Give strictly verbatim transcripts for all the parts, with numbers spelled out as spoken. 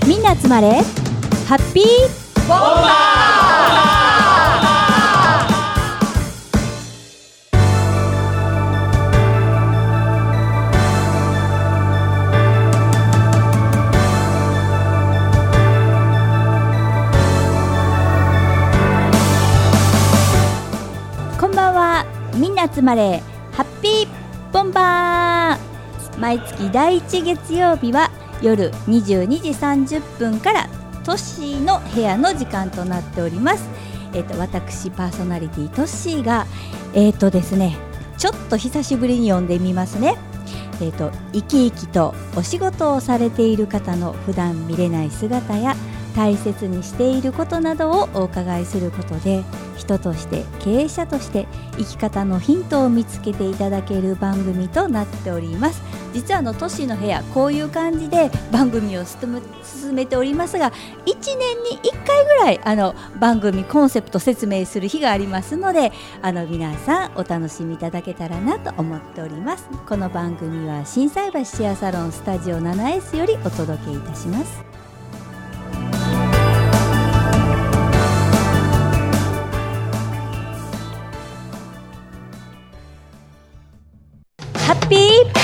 みんな集まれハッピーボンバー。こんばんは。みんな集まれハッピーボンバー。毎月だいいち月曜日は夜にじゅうにじさんじゅっぷんからトッシーの部屋の時間となっております。えーと、私パーソナリティトッシーがえーとですねちょっと久しぶりに読んでみますね。えーと生き生きとお仕事をされている方の普段見れない姿や大切にしていることなどをお伺いすることで、人として経営者として生き方のヒントを見つけていただける番組となっております。実はあのトッシーの部屋こういう感じで番組を進めておりますが、いちねんにいっかいぐらいあの番組コンセプト説明する日がありますので、あの皆さんお楽しみいただけたらなと思っております。この番組は心斎橋シェアサロンスタジオ ななエス よりお届けいたします。ハッピーボンバー。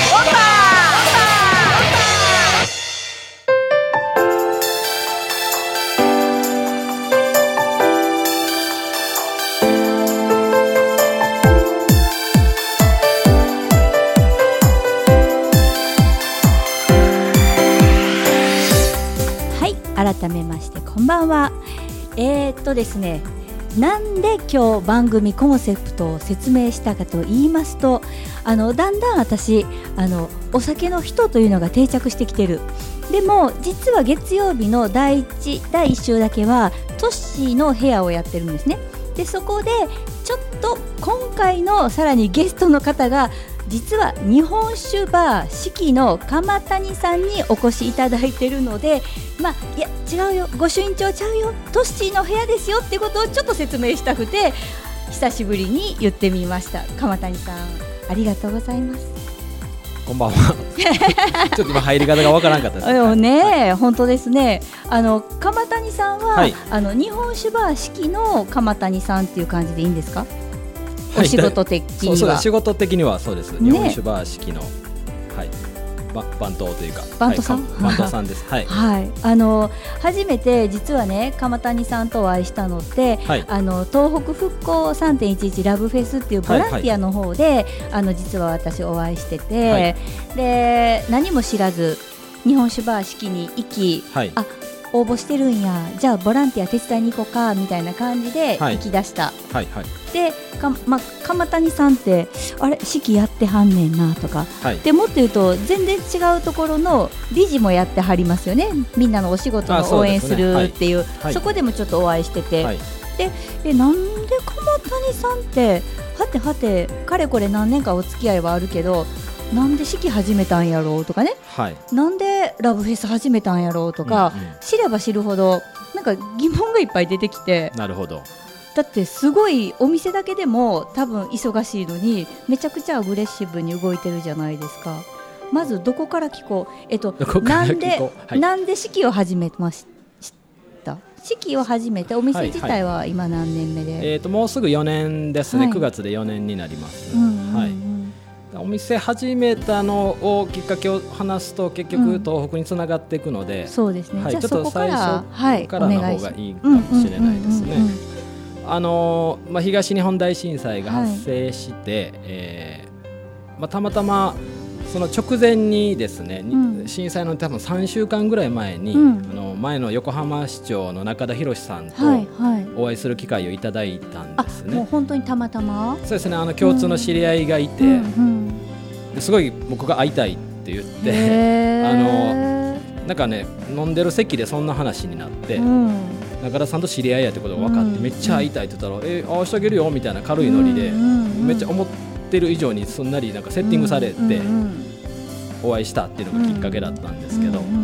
はい、改めましてこんばんは。えーっとですねなんで今日番組コンセプトを説明したかと言いますと、あのだんだん私あのお酒の人というのが定着してきてる。でも実は月曜日のだいいちだいいっ週だけはトッシーの部屋をやってるんですね。でそこでちょっと今回のさらにゲストの方が実は日本酒バー四季の鎌谷さんにお越しいただいているので、まあいや違うよ、ご朱印帳ちゃうよ、トッシーの部屋ですよっていうことをちょっと説明したくて久しぶりに言ってみました。鎌谷さんありがとうございます。 こんばんはちょっと今入り方がわからなかったですよね、 はい、 本当ですね。あの鎌谷さんは、 はい、あの日本酒バー四季の鎌谷さんっていう感じでいいんですか？お仕事的には、はい、 そうそう仕事的にはそうです、ね、日本酒バー式の、はい、バ番頭というかバントさん、 はい、バントさんです、はいはい、あの初めて実はね鎌谷さんとお会いしたのって、はい、あの東北復興 さんてんいちいち ラブフェスっていうボランティアの方で、はいはい、あの実は私お会いしてて、はい、で何も知らず日本酒バー式に行き、はい、あ応募してるんや、じゃあボランティア手伝いに行こうかみたいな感じで行き出した、はいはいはい、でか、ま、鎌谷さんってあれ式やってはんねんなとか、はい、でもっと言うと全然違うところの理事もやってはりますよね。みんなのお仕事の応援するっていう、 そ, う、ねはい、そこでもちょっとお会いしてて、はい、でえなんで鎌谷さんってはてはてかれこれ何年かお付き合いはあるけどなんで式始めたんやろうとかね、はい、なんでラブフェス始めたんやろうとか、うんうん、知れば知るほどなんか疑問がいっぱい出てきて、 なるほど。 だってすごいお店だけでも多分忙しいのにめちゃくちゃアグレッシブに動いてるじゃないですか。まずどこから聞こう、えっと、なんで、はい、なんで式を始めました式を始めてお店自体は今何年目で、はいはい、 えー、ともうすぐよねんですね、はい、くがつでよねんになります、うんうんうん、はい、お店始めたのをきっかけを話すと結局東北につながっていくので、 うん、そうですね、 はい、 じゃあちょっと最初からの方がいいかもしれないですね。あのまあ、東日本大震災が発生して、はい、えーまあ、たまたまその直前にですね、うん、震災の多分さんしゅうかんぐらい前に、うん、あの前の横浜市長の中田宏さんとお会いする機会をいただいたんですね、はいはい、 あもう本当にたまたまそうですね、あの共通の知り合いがいて、うんうんうん、すごい僕が会いたいって言ってあのなんかね飲んでる席でそんな話になって、うん、中田さんと知り合いやってことが分かって、うん、めっちゃ会いたいって言ったら、うん、えー、会わしてあげるよみたいな軽いノリで、うんうんうん、めっちゃ思ってる以上にすんなりなんかセッティングされて、うんうんうん、お会いしたっていうのがきっかけだったんですけど、うんうん、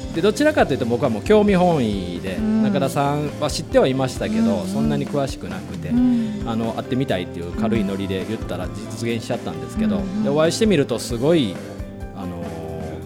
でどちらかというと僕はもう興味本位で、うん、中田さんは知ってはいましたけど、うん、そんなに詳しくなくて、うん、あの会ってみたいっていう軽いノリで言ったら実現しちゃったんですけど、うん、でお会いしてみるとすごい、あのー、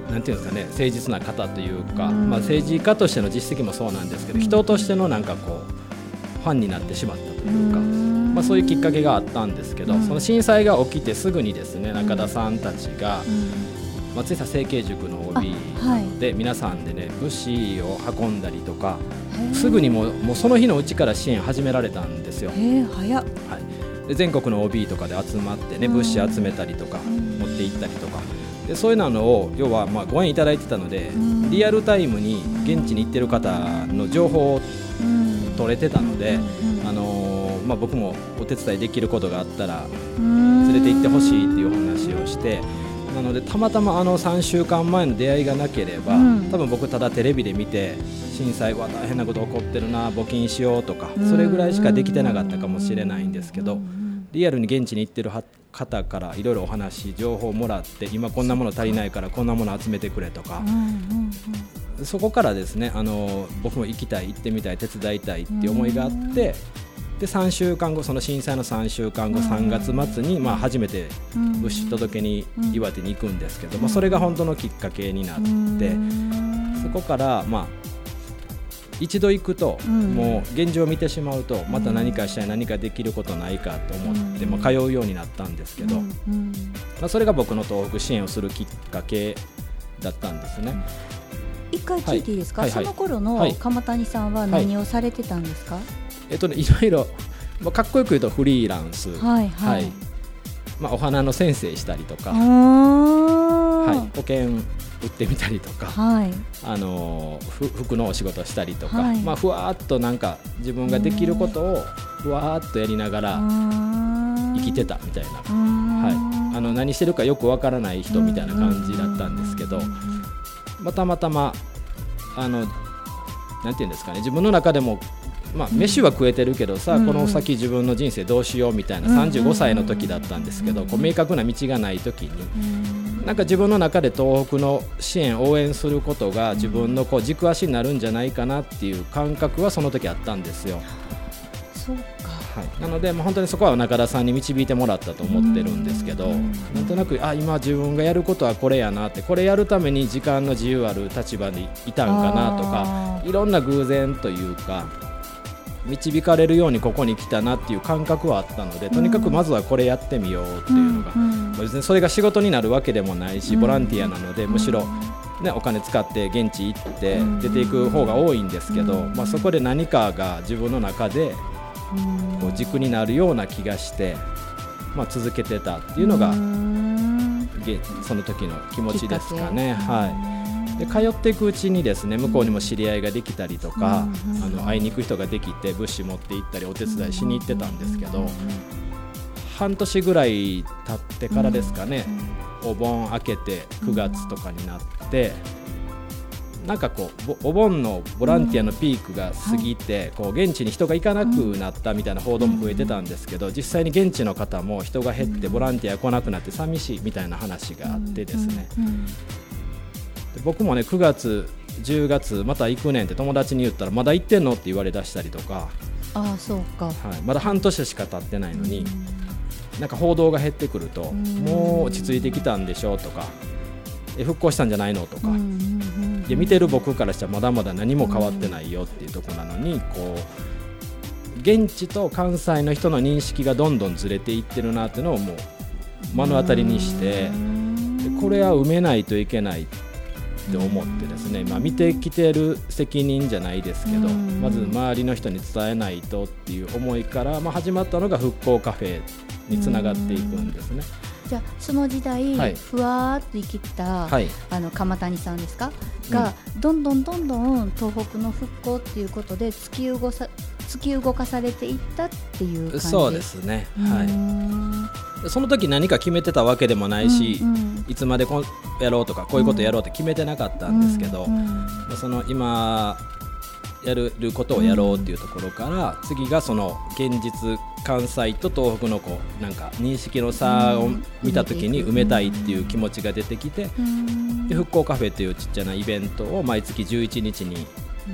なんていうんですかね、誠実な方というか、まあ、政治家としての実績もそうなんですけど、人としてのなんかこうファンになってしまったというか、まあ、そういうきっかけがあったんですけど、その震災が起きてすぐにですね、中田さんたちが松下政経塾の オービー で皆さんでね物資を運んだりとか、すぐにもう、もうその日のうちから支援始められたんですよ。 へー、早っ。 はい、で全国の オービー とかで集まってね、物資集めたりとか持って行ったりとかで、そういうのを要はまあご縁いただいてたので、リアルタイムに現地に行ってる方の情報を取れてたので、あのーまあ、僕もお手伝いできることがあったら連れて行ってほしいっていう話をして、なのでたまたまあのさんしゅうかんまえの出会いがなければ、多分僕ただテレビで見て震災は大変なこと起こってるな、募金しようとかそれぐらいしかできてなかったかもしれないんですけど、リアルに現地に行ってる方からいろいろお話情報をもらって、今こんなもの足りないからこんなもの集めてくれとか、そこからですね、あの僕も行きたい、行ってみたい、手伝いたいっていう思いがあって、でさんしゅうかんご、その震災のさんしゅうかんご、さんがつ末にまあ初めて物資届けに岩手に行くんですけど、まあ、それが本当のきっかけになって、そこからまあ一度行くともう現状を見てしまうと、また何かしたい、何かできることないかと思ってまあ通うようになったんですけど、まあそれが僕の東北支援をするきっかけだったんですね。 一回聞いていいですか、 はいはいはい、 その頃の鎌谷さんは何をされてたんですか？はい、 えっとね、いろいろ、まあ、かっこよく言うとフリーランス、はいはいはい、まあ、お花の先生したりとか、はい、保険売ってみたりとか、はい、あの服のお仕事したりとか、はい、まあ、ふわっとなんか自分ができることをふわっとやりながら生きてたみたいな、はい、あの何してるかよくわからない人みたいな感じだったんですけど、まあ、たまたまあのなんていうんですかね、自分の中でもまあ、飯は食えてるけどさ、うん、この先自分の人生どうしようみたいなさんじゅうごさいの時だったんですけど、こう明確な道がない時に、なんか自分の中で東北の支援応援することが自分のこう軸足になるんじゃないかなっていう感覚はその時あったんですよ。 そうか、 はい、なので、まあ、本当にそこは中田さんに導いてもらったと思ってるんですけど、なんとなくあ今自分がやることはこれやなって、これやるために時間の自由ある立場にいたんかなとか、いろんな偶然というか導かれるようにここに来たなっていう感覚はあったので、とにかくまずはこれやってみようっていうのが、うんうん、別にそれが仕事になるわけでもないし、ボランティアなので、むしろ、ね、お金使って現地行って出ていく方が多いんですけど、まあ、そこで何かが自分の中でこう軸になるような気がして、まあ、続けてたっていうのがその時の気持ちですかね。はい、で通っていくうちにですね、向こうにも知り合いができたりとか、うん、あの会いに行く人ができて物資持って行ったりお手伝いしに行ってたんですけど、半年ぐらい経ってからですかね、お盆明けてくがつとかになって、なんかこうお盆のボランティアのピークが過ぎて、こう現地に人が行かなくなったみたいな報道も増えてたんですけど、実際に現地の方も人が減ってボランティア来なくなって寂しいみたいな話があってですね、で僕もねくがつじゅうがつまた行くねんって友達に言ったら、まだ行ってんのって言われだしたりとか、 ああそうか、はい、 まだ半年しか経ってないのに、なんか報道が減ってくると、もう落ち着いてきたんでしょうとか、え復興したんじゃないのとか、で見てる僕からしたらまだまだ何も変わってないよっていうところなのに、こう現地と関西の人の認識がどんどんずれていってるなっていうのをもう目の当たりにして、でこれは埋めないといけないって思ってですね、まあ、見てきてる責任じゃないですけど、まず周りの人に伝えないとっていう思いから、まあ、始まったのが復興カフェにつながっていくんですね。 じゃあその時代、はい、ふわーっと生きた、はい、あの鎌谷さんですかが、うん、どんどんどんどん東北の復興っていうことで突き動さ突き動かされていったっていう感じ。 そうですね、はい、その時何か決めてたわけでもないし、うんうん、いつまでこうやろうとかこういうことやろうって決めてなかったんですけど、うんうん、その今やることをやろうっていうところから、うん、次がその現実関西と東北のこうなんか認識の差を見た時に埋めたいっていう気持ちが出てきて、うん、で復興カフェっていうちっちゃなイベントを毎月じゅういちにちに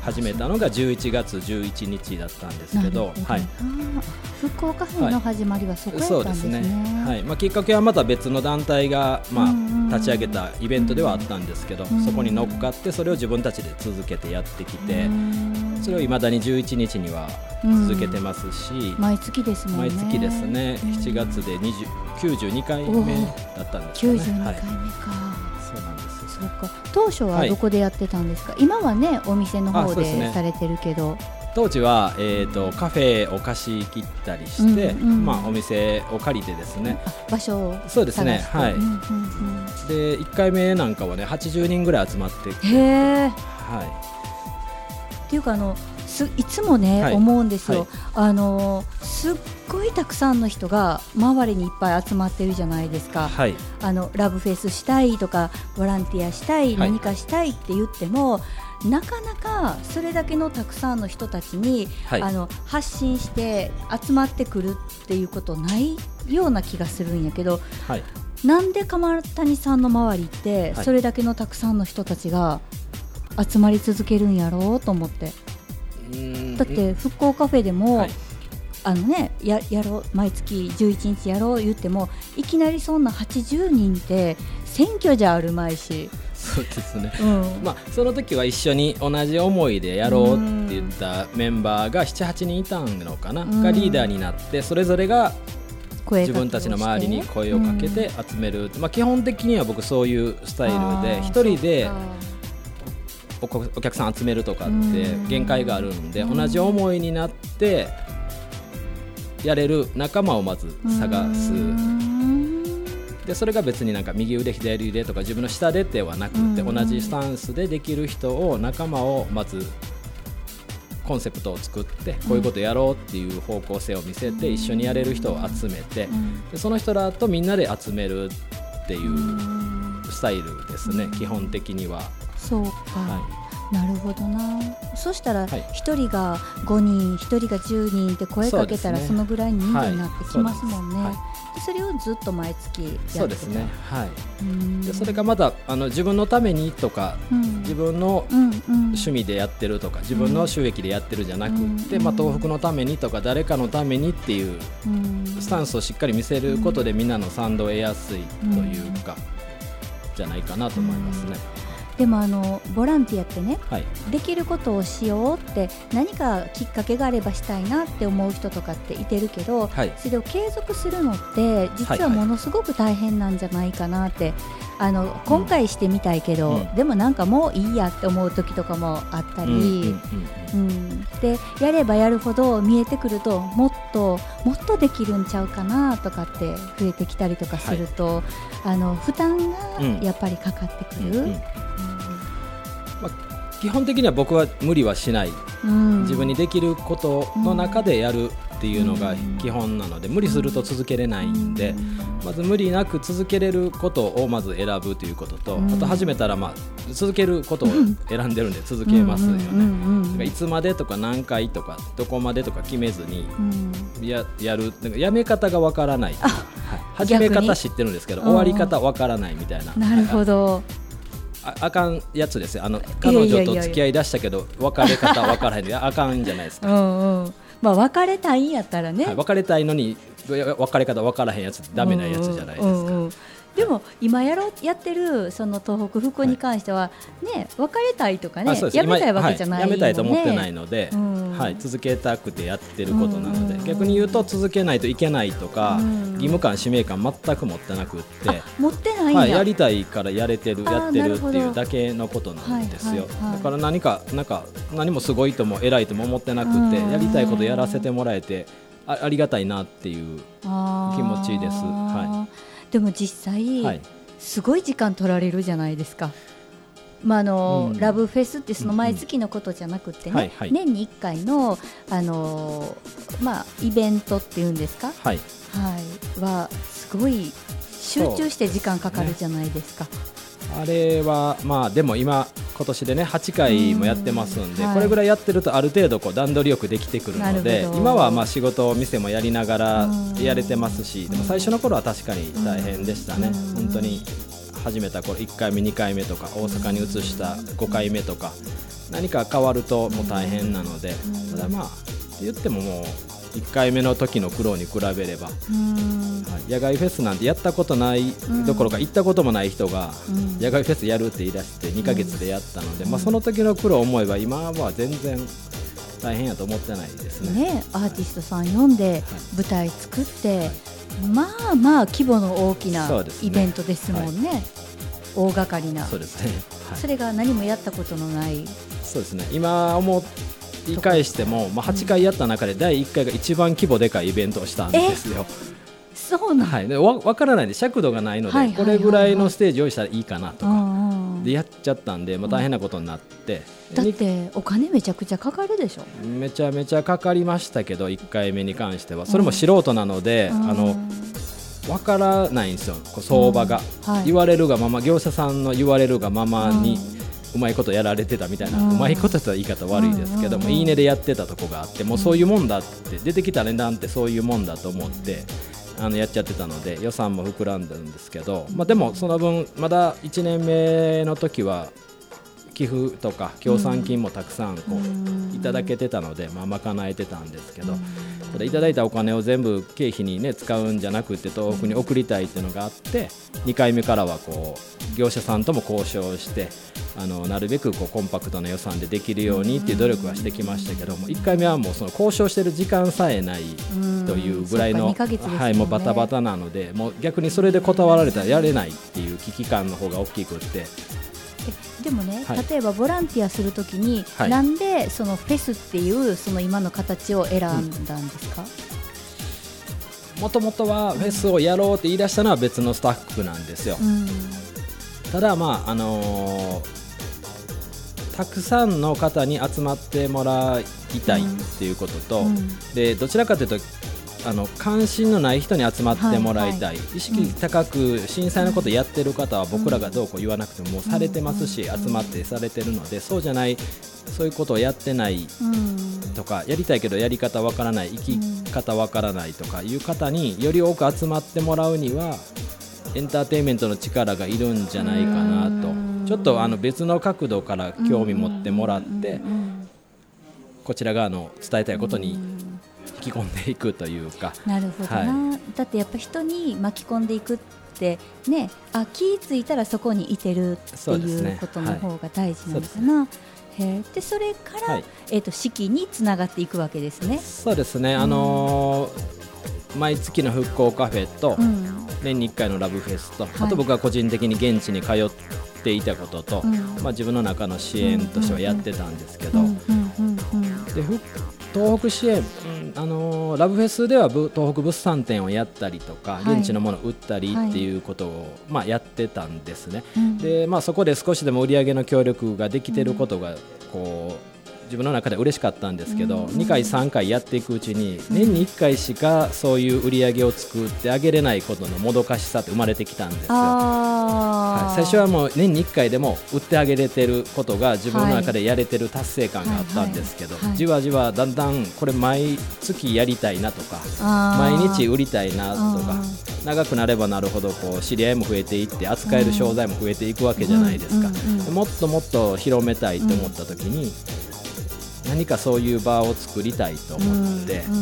始めたのがじゅういちがつじゅういちにちだったんですけど、はい、 復興カフェの始まりはそこやったんですね。 そうですね、はい、まあ、きっかけはまた別の団体が、まあ、立ち上げたイベントではあったんですけど、そこに乗っかってそれを自分たちで続けてやってきて、それをいまだにじゅういちにちには続けてますし、 毎月ですもんね。 毎月ですね。しちがつできゅうじゅうにかいめだったんですかね。 きゅうじゅうにかいめか、 はい、そうなんです。 そうか。当初はどこでやってたんですか？はい、今はねお店の方でされてるけど、 当時は、えー、とカフェを貸し切ったりして、うんうん、まあ、お店を借りてですね、 場所を探して、 そうですね、はい、うんうんうん、でいっかいめなんかはねはちじゅうにんぐらい集まってきて、 へー、 はい、 っていうかあのすいつもね、はい、思うんですよ、はい、あのすっごいたくさんの人が周りにいっぱい集まってるじゃないですか、はい、あのラブフェスしたいとかボランティアしたい、はい、何かしたいって言ってもなかなかそれだけのたくさんの人たちに、はい、あの発信して集まってくるっていうことないような気がするんやけど、はい、なんで鎌谷さんの周りってそれだけのたくさんの人たちが集まり続けるんやろうと思って、だって復興カフェでも、はい、あのね、や, やろう毎月じゅういちにちやろう言ってもいきなりそんなはちじゅうにんって選挙じゃあるまいし、 そうですね、うん、まあ、その時は一緒に同じ思いでやろうって言ったメンバーが ななはちにんいたのかな、がリーダーになってそれぞれが自分たちの周りに声をかけて集める、まあ、基本的には僕そういうスタイルで一人でお客さん集めるとかって限界があるんで、同じ思いになってやれる仲間をまず探す。でそれが別になんか右腕左腕とか自分の下でではなくて、同じスタンスでできる人を仲間をまずコンセプトを作ってこういうことやろうっていう方向性を見せて一緒にやれる人を集めて、でその人らとみんなで集めるっていうスタイルですね、基本的には。 そうか、はい、なるほどな。そしたらひとりがごにん、ひとりがじゅうにんって声かけたらそのぐらい人数になってきますもんね。はい、でそれをずっと毎月やってた。 そうですね、はい、でそれがまだあの自分のためにとか、うん、自分の趣味でやってるとか、うん、自分の収益でやってるじゃなくて、うん、まあ、東北のためにとか誰かのためにっていうスタンスをしっかり見せることでみんなの賛同を得やすいというか、うん、じゃないかなと思いますね。 でもあのボランティアってね、 はい、 できることをしようって何かきっかけがあればしたいなって思う人とかっていてるけど、はい、それを継続するのって実はものすごく大変なんじゃないかなって、はいはい、あの今回してみたいけど、うん、でもなんかもういいやって思う時とかもあったり、うんうんうん、でやればやるほど見えてくるともっともっとできるんちゃうかなとかって増えてきたりとかすると、はい、あの負担がやっぱりかかってくる、うんうんうん、 まあ、基本的には僕は無理はしない、うん、自分にできることの中でやるっていうのが基本なので、無理すると続けれないんで、まず無理なく続けれることをまず選ぶということと、あと始めたらまあ続けることを選んでるんで続けますよね。だからいつまでとか何回とかどこまでとか決めずに や, やる、なんかやめ方がわからない、はい、始め方知ってるんですけど終わり方わからないみたいな。 なるほど。 あ, あかんやつですよ。あの彼女と付き合い出したけど別れ方分からへんであかんじゃないですか。うんうん、まあ、別れたいんやったらね、はい、別れたいのに別れ方分からへんやつダメなやつじゃないですか。うんうんうん、 でも今やろやってるその東北復興に関しては、ね、別れたいとかね、やめたいわけじゃないので、 はい、やめたいと思ってないので、うん、はい、続けたくてやってることなので、うん、逆に言うと続けないといけないとか、うん、義務感使命感全く持ってなくって、 持ってないんや、 はい、やりたいからやれてるやってるっていうだけのことなんですよ。はいはいはい、だから何か、なんか何もすごいとも偉いとも思ってなくて、やりたいことやらせてもらえて あ, ありがたいなっていう気持ちです。はい、 でも実際、はい、すごい時間取られるじゃないですか。まああのうん、ラブフェスってその毎月のことじゃなくてね、うんうんはいはい、年にいっかいの、あのーまあ、イベントっていうんですか、はいはい、はすごい集中して時間かかるじゃないですか。 あれはまあでも今今年でねはちかいもやってますんで、はい、これぐらいやってるとある程度こう段取りよくできてくるので、今はまあ仕事店もやりながらやれてますし、でも最初の頃は確かに大変でしたね。本当に始めた頃いっかいめにかいめとか大阪に移したごかいめとか何か変わるともう大変なので、うん、ただまあ言ってももういっかいめの時の苦労に比べれば、うんはい、野外フェスなんてやったことないどころか行ったこともない人が野外フェスやるって言い出してにかげつでやったので、うんまあ、その時の苦労を思えば今は全然大変やと思ってないです ね, ねアーティストさん呼んで舞台作って、はい、まあまあ規模の大きなイベントですもんね、はい、大掛かりな。 そうですね、はい、 それが何もやったことのない。 そうですね、今思って言い返しても、まあ、はちかいやった中でだいいっかいが一番規模でかいイベントをしたんですよ。 そうなん、 はい、でわ分からないんで尺度がないので、はいはいはいはい、これぐらいのステージ用意したらいいかなとかでやっちゃったんで、まあ、大変なことになって、 うん、だってお金めちゃくちゃかかるでしょ。 めちゃめちゃかかりましたけどいっかいめに関してはそれも素人なので、うん、あの分からないんですよこう相場が、うんはい、言われるがまま業者さんの言われるがままに、うんうまいことやられてたみたいな、うん、うまいこととは言い方悪いですけども、うんうんうん、いいねでやってたとこがあってもうそういうもんだって出てきた値段ってそういうもんだと思ってあのやっちゃってたので予算も膨らんでるんですけど、まあ、でもその分まだいちねんめの時は寄付とか協賛金もたくさんこういただけてたので、まあ、賄えてたんですけど、ただいただいたお金を全部経費に、ね、使うんじゃなくて東北に送りたいっていうのがあってにかいめからはこう業者さんとも交渉してあのなるべくこうコンパクトな予算でできるようにっていう努力はしてきましたけどもいっかいめはもうその交渉してる時間さえないというぐらいの、はい、もうバタバタなのでもう逆にそれで断られたらやれないっていう危機感の方が大きくってでもね、はい、例えばボランティアするときに、はい、なんでそのフェスっていうその今の形を選んだんですか？ もともとはフェスをやろうって言い出したのは別のスタッフなんですよ、うん、ただまああのー、たくさんの方に集まってもらいたいっていうことと、うんうん、でどちらかというとあの関心のない人に集まってもらいたい、はいはい、意識高く震災のことやってる方は僕らがどうこう言わなくてももうされてますし、集まってされてるのでそうじゃないそういうことをやってないとかやりたいけどやり方わからない生き方わからないとかいう方により多く集まってもらうにはエンターテインメントの力がいるんじゃないかなとちょっとあの別の角度から興味持ってもらってこちら側の伝えたいことに引き込んでいくというか。 なるほどな、はい、だってやっぱ人に巻き込んでいくってねあ気ぃついたらそこにいてるっていうことの方が大事なのかな。はい、へでそれから、はいえー、と式につながっていくわけですね。 そうですね、あのー、毎月の復興カフェと、うん、年にいっかいのラブフェスと、はい、あと僕が個人的に現地に通っていたことと、うんまあ、自分の中の支援としてはやってたんですけどで東北支援、あのー、ラブフェスでは東北物産展をやったりとか、はい、現地のものを売ったりっていうことを、はいまあ、やってたんですね、うんでまあ、そこで少しでも売り上げの協力ができていることがこう自分の中で嬉しかったんですけど、うん、にかいさんかいやっていくうちに年にいっかいしかそういう売り上げを作ってあげれないことのもどかしさって生まれてきたんですよ。はい、最初はもう年にいっかいでも売ってあげれてることが自分の中でやれてる達成感があったんですけど、はいはいはい、じわじわだんだんこれ毎月やりたいなとか毎日売りたいなとか長くなればなるほどこう知り合いも増えていって扱える商材も増えていくわけじゃないですか、うんうんうん、もっともっと広めたいと思った時に、うん何かそういう場を作りたいと思って、うんうん、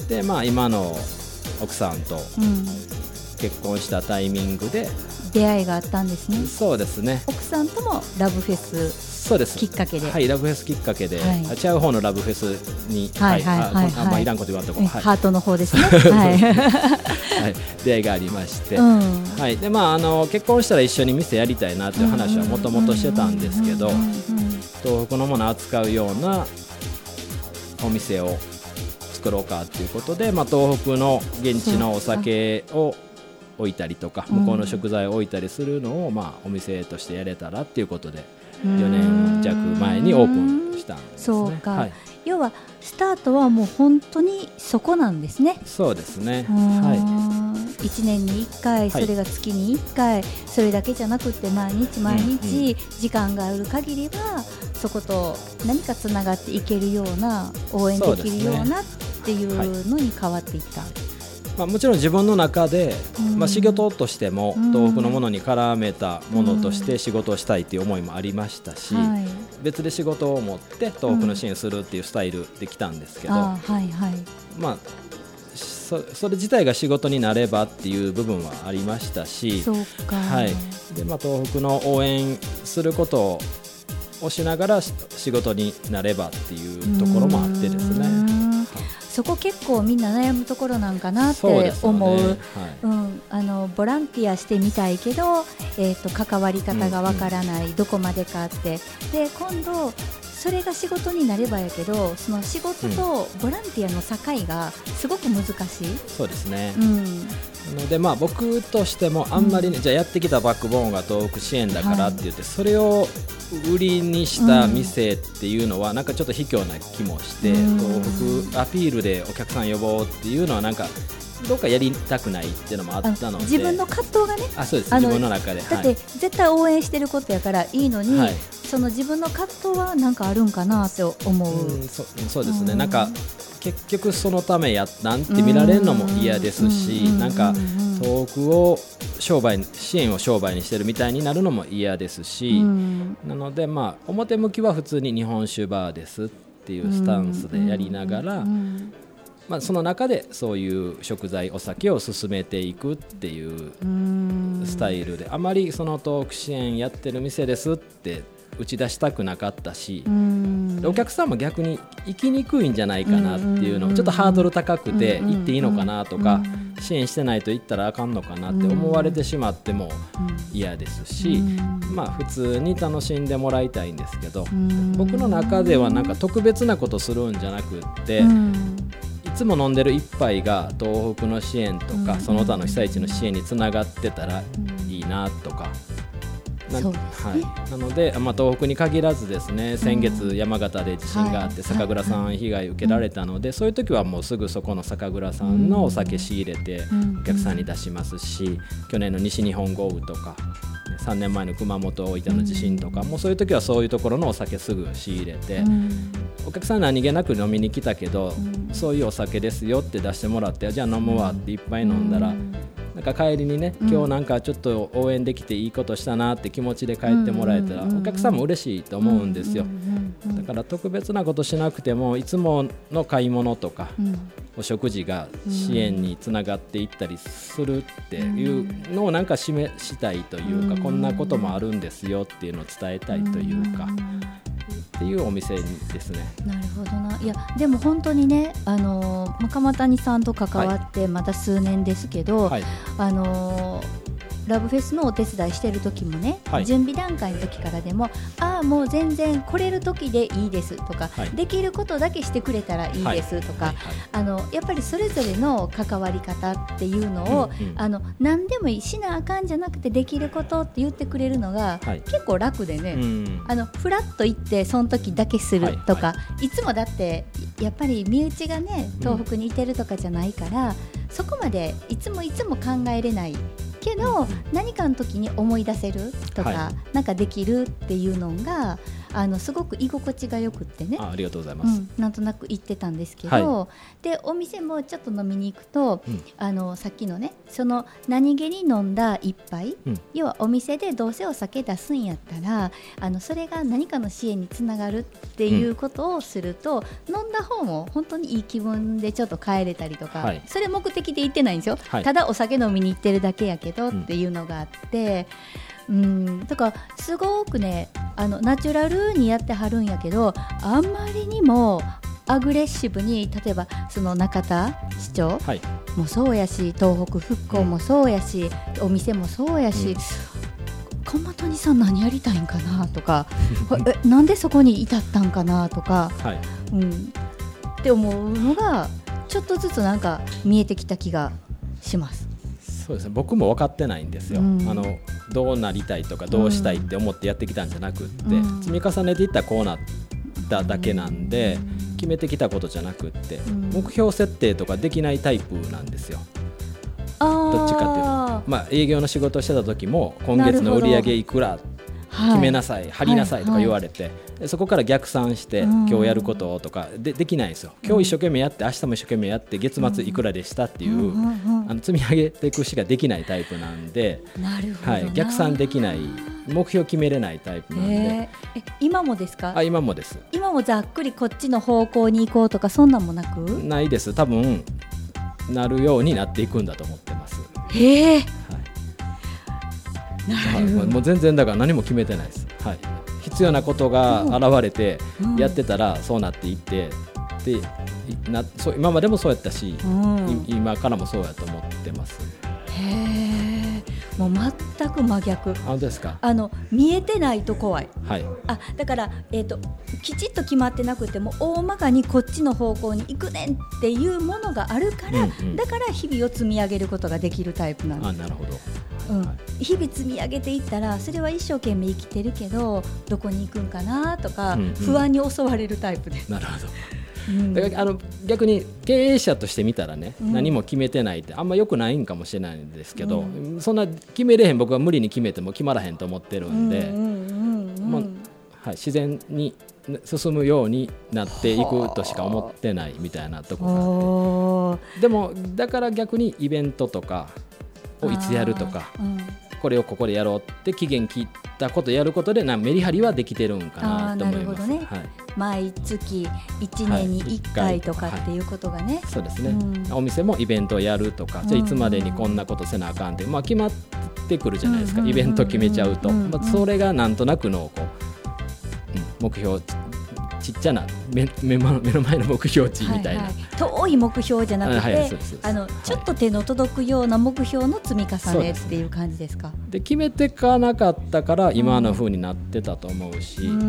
でまあ今の奥さんと結婚したタイミングで出会いがあったんですね。 そうですね。 奥さんともラブフェスそうですきっかけではいラブフェスきっかけで、はい、違う方のラブフェスにはいはいはい、はい、 あまあいらんこと言わんとこ、はい、 ハートの方ですねはい、 はい、出会いがありまして、うんはいでまあ、あの結婚したら一緒に店やりたいなという話はもともとしてたんですけど東北のものを扱うようなお店を作ろうかということで、まあ、東北の現地のお酒を置いたりとか向こうの食材を置いたりするのを、まあ、お店としてやれたらということでよねん弱前にオープンしたんですね。 そうか、はい、要はスタートはもう本当にそこなんですね。 そうですね、はい、いちねんにいっかいそれが月にいっかい、はい、それだけじゃなくて毎日毎日時間がある限りはそこと何かつながっていけるような応援できるようなっていうのに変わっていった。 まあ、もちろん自分の中で、まあ、仕事としても東北のものに絡めたものとして仕事をしたいという思いもありましたし、はい、別で仕事を持って東北の支援するっていうスタイルで来たんですけど、あ、はいはい、まあそ, それ自体が仕事になればっていう部分はありましたし、 そうか、 はい、で、まあ、東北の応援することをしながら仕事になればっていうところもあってですね、 そこ結構みんな悩むところなんかなって思う。そうですよね、はい、うん、あのボランティアしてみたいけど、えー、と関わり方がわからない、うんうん、どこまでかって、で今度それが仕事になればやけど、その仕事とボランティアの境がすごく難しい、うん、 そうですね、うん、なので、まあ、僕としてもあんまり、ね、うん、じゃあやってきたバックボーンが東北支援だからって言って、はい、それを売りにした店っていうのはなんかちょっと卑怯な気もして、うん、東北アピールでお客さん呼ぼうっていうのはなんかどっかやりたくないっていうのもあったので、 自分の葛藤がね、 あ、そうです、自分の中で、 だって絶対応援してることやからいいのに、はい、その自分の葛藤はなんかあるんかなって思う。 うん、そ, そうですね、なんか結局そのためやったんって見られるのも嫌ですし、なんか東北を商売支援を商売にしてるみたいになるのも嫌ですし、なので、まあ、表向きは普通に日本酒バーですっていうスタンスでやりながら、まあ、その中でそういう食材お酒を進めていくっていうスタイルで、あまりその東北支援やってる店ですって打ち出したくなかったし、お客さんも逆に行きにくいんじゃないかなっていうの、ちょっとハードル高くて行っていいのかなとか、支援してないと行ったらあかんのかなって思われてしまっても嫌ですし、まあ普通に楽しんでもらいたいんですけど、僕の中ではなんか特別なことするんじゃなくって、いつも飲んでる一杯が東北の支援とかその他の被災地の支援につながってたらいいなとか、な, そうですね、 はい、なので、まあ、東北に限らずですね、先月山形で地震があって酒蔵さん被害受けられたので、そういう時はもうすぐそこの酒蔵さんのお酒仕入れてお客さんに出しますし、去年の西日本豪雨とかさんねんまえの熊本大分の地震とかも、そういう時はそういうところのお酒すぐ仕入れて、お客さん何気なく飲みに来たけど、そういうお酒ですよって出してもらって、じゃあ飲むわっていっぱい飲んだら、なんか帰りにね、今日なんかちょっと応援できていいことしたなって気持ちで帰ってもらえたら、お客さんも嬉しいと思うんですよ。だから特別なことしなくても、いつもの買い物とかお食事が支援につながっていったりするっていうのをなんか示したいというか、こんなこともあるんですよっていうのを伝えたいというかっていうお店ですね。 なるほどな。いやでも本当にね、あのー、鎌谷さんと関わってまだ数年ですけど、はい、あのーラブフェスのお手伝いしてる時もね、はい、準備段階の時からでも、ああもう全然来れる時でいいですとか、はい、できることだけしてくれたらいいですとか、はいはいはい、あのやっぱりそれぞれの関わり方っていうのを、うんうん、あの何でもいいしなあかんじゃなくてできることって言ってくれるのが、はい、結構楽でね、うん、あのフラッと行ってその時だけするとか、はいはい、いつもだってやっぱり身内がね東北にいてるとかじゃないから、うん、そこまでいつもいつも考えれないけど、うん、何かの時に思い出せるとか、はい、なんかできるっていうのがあのすごく居心地がよくってね、 あ, ありがとうございます、うん、 なんとなく言ってたんですけど、はい、でお店もちょっと飲みに行くと、 うん、 あのさっきのねその何気に飲んだ一杯、うん、要はお店でどうせお酒出すんやったらあのそれが何かの支援につながるっていうことをすると、うん、飲んだ方も本当にいい気分でちょっと帰れたりとか、はい、それ目的で行ってないんですよ、はい、ただお酒飲みに行ってるだけやけどっていうのがあって、うん、だからすごくねあのナチュラルにやってはるんやけど、あんまりにもアグレッシブに、例えばその中田市長もそうやし、東北復興もそうやし、うん、お店もそうやし、うん、鎌谷さん何やりたいんかなとかえなんでそこに至ったんかなとか、はい、うん、って思うのがちょっとずつなんか見えてきた気がします。 そうですね、僕も分かってないんですよ、うん、あのどうなりたいとかどうしたいって思ってやってきたんじゃなくって、うん、積み重ねていったらこうなっただけなんで、うん、決めてきたことじゃなくって、うん、目標設定とかできないタイプなんですよ。どっちかっていうと、まあ、営業の仕事してた時も今月の売り上げいくら決めなさい、張りなさいとか言われて、はいはい、そこから逆算して、うん、今日やることとか で, できないんですよ。今日一生懸命やって明日も一生懸命やって月末いくらでしたっていう、うん、あの積み上げていくしかできないタイプなんで、 なるほどな、はい、 逆算できない、目標決めれないタイプなんで、 えー、え今もですか？ あ、今もです。 今もざっくりこっちの方向に行こうとかそんなんもなく？ ないです。多分なるようになっていくんだと思ってます。 へえ、 はい、もう全然だから何も決めてないです、はい、必要なことが現れてやってたらそうなっていって、うん、でなそう今までもそうやったし、うん、今からもそうやと思ってます。 へー、もう全く真逆。 本当ですか？ あの見えてないと怖い、 はい、 あだから、えーと、きちっと決まってなくても大まかにこっちの方向に行くねんっていうものがあるから、うんうん、だから日々を積み上げることができるタイプなんです。 あ、なるほど。 うん、日々積み上げていったらそれは一生懸命生きてるけどどこに行くんかなとか、うんうん、不安に襲われるタイプです。 なるほど。うん、だからあの逆に経営者として見たらね、うん、何も決めてないってあんま良くないんかもしれないんですけど、うん、そんな決めれへん、僕は無理に決めても決まらへんと思ってるんで、うんうんうんうん、まあはい、自然に進むようになっていくとしか思ってないみたいなところがあって、でもだから逆にイベントとかをいつやるとか、うん、これをここでやろうって期限切ったことやることでなメリハリはできてるんかなと思います。なるほどね、はい、毎月いちねんにいっかいとかっていうことがね、はい、そうですね、うん、お店もイベントをやるとか、じゃあいつまでにこんなことせなあかんって、まあ、決まってくるじゃないですか、イベント決めちゃうと、まあ、それがなんとなくのこう、うん、目標ちっちゃな 目, 目, 目の前の目標値みたいな、はいはい、遠い目標じゃなくて、はいはい、あのちょっと手の届くような目標の積み重ねっていう感じですか？ で決めてかなかったから今の風になってたと思うし、うん、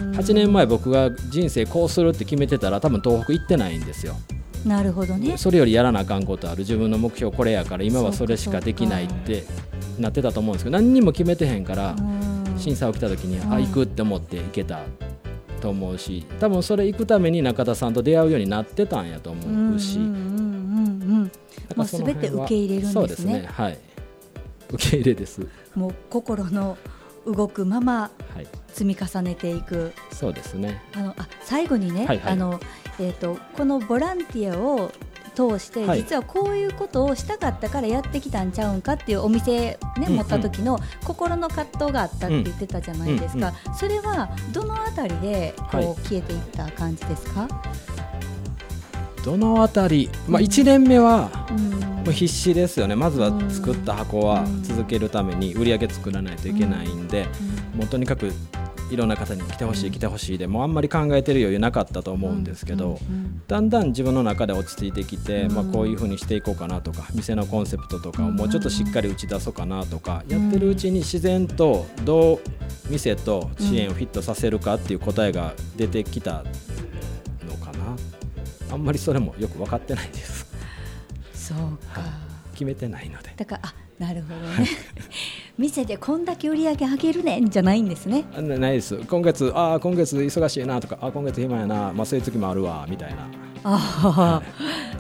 はちねんまえ僕が人生こうするって決めてたら多分東北行ってないんですよ。 なるほどね。 それよりやらなあかんことある、自分の目標これやから今はそれしかできないってなってたと思うんですけど、何にも決めてへんから震災起きた時に、うん、あ行くって思って行けたと思うし、多分それ行くために中田さんと出会うようになってたんやと思うし、 もうすべて受け入れるんですね。 そうですね、はい、受け入れです。 もう心の動くまま積み重ねていく、はい、 そうですね。 あのあ最後にね、はいはい、あのえーと、このボランティアを通して、はい、実はこういうことをしたかったからやってきたんちゃうんかっていうお店、ね、うんうん、持った時の心の葛藤があったって言ってたじゃないですか、うんうん、それはどのあたりでこう、はい、消えていった感じですか？ どのあたり、まあ、いちねんめはもう必死ですよね。まずは作った箱は続けるために売り上げ作らないといけないんで、もうとにかくいろんな方に来てほしい来てほしいでもうあんまり考えてる余裕なかったと思うんですけど、だんだん自分の中で落ち着いてきて、まあ、こういう風にしていこうかなとか、店のコンセプトとかをもうちょっとしっかり打ち出そうかなとかやってるうちに自然とどう店と支援をフィットさせるかっていう答えが出てきたのかな。あんまりそれもよく分かってないです。 そうか、 決めてないので。 だからあなるほどね店でこんだけ売り上げ上げるねんじゃないんですね。 ないです。今月あ今月忙しいなとか、あ今月暇やな、まあ、そういう時もあるわみたいな。あ、 はい、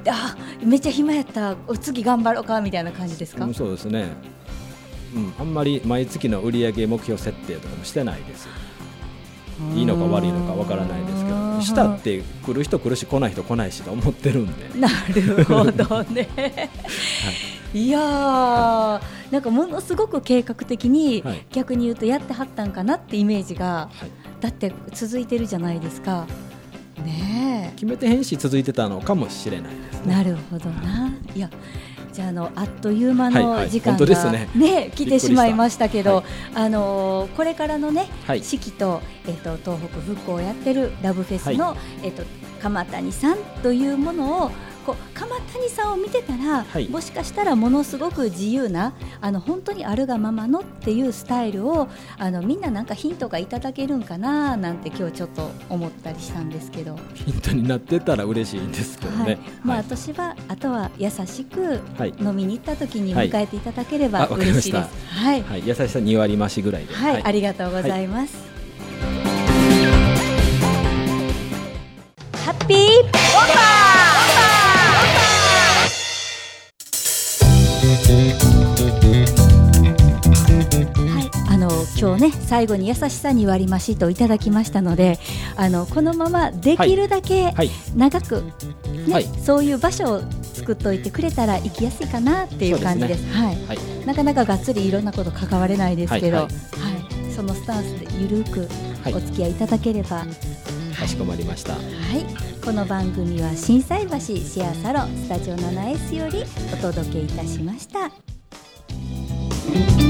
あめっちゃ暇やった次頑張ろうかみたいな感じですか？ うん、そうですね、うん、あんまり毎月の売り上げ目標設定とかもしてないです。いいのか悪いのかわからないですけど、したって来る人来るし来ない人来ないしと思ってるんで。 なるほどね、はい、いやーなんかものすごく計画的に、はい、逆に言うとやってはったんかなってイメージが、はい、だって続いてるじゃないですか、ね、 決めてへんし続いてたのかもしれないですね。 なるほどな。いやじゃあ、 あのあっという間の時間が、はいはい、ねね、来てしまいましたけど、はい、あのー、これからのね、はい、四季と、えー、と東北復興をやってるラブフェスの、はい、えー、と鎌谷さんというものをこう鎌谷さんを見てたら、はい、もしかしたらものすごく自由なあの本当にあるがままのっていうスタイルをあのみんななんかヒントがいただけるんかななんて今日ちょっと思ったりしたんですけど、 ヒントになってたら嬉しいんですけどね、はい、 まあ、私はあとは優しく飲みに行った時に迎えていただければ嬉しいです。 はい、はい、優しさに割り増しぐらいで、 はいはい、ありがとうございます、はい、ハッピーボンバーはい、あの今日とね最後に優しさに割り増しといただきましたので、あのこのままできるだけ長く、ねはい、そういう場所を作っておいてくれたら行きやすいかなっていう感じです。はい、なかなかがっつりいろんなこと関われないですけど、はいはいはい、そのスタンスでゆるくお付き合いいただければ、はい、 かしこまりました。 はい、この番組は心斎橋シェアサロンスタジオ ナナエス よりお届けいたしました。